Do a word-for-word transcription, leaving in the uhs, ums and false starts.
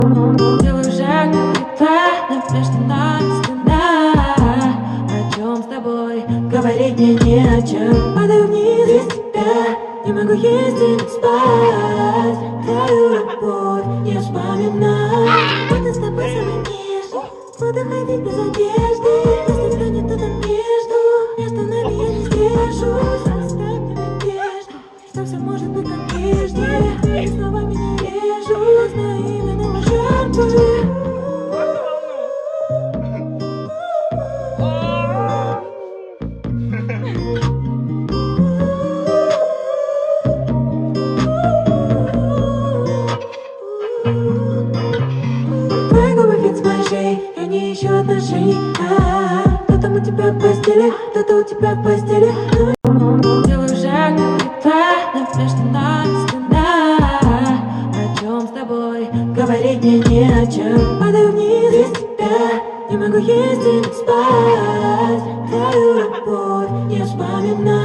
Делаю шаг неправильно, между нами стена. О чем с тобой говорить мне не о чем. Падаю вниз без тебя, не могу есть и не спать. Твою любовь не вспоминать. Буду с тобой самый нежный, буду ходить без одежды. Если станет кто-то между, между нами я не сдержусь. Оставь мне надежду, что все может быть как прежде. Ты снова меня режут, но именно мы жертвы. Твои губы вид с моей шеи, я не ищу отношений. А-а-а. Кто там у тебя в постели, кто-то у тебя в постели. Делаю шаг неправильно, между нами стена. О чем с тобой говорить мне не о чем. Падаю вниз без тебя, не могу есть и не спать. Твою любовь не вспоминать.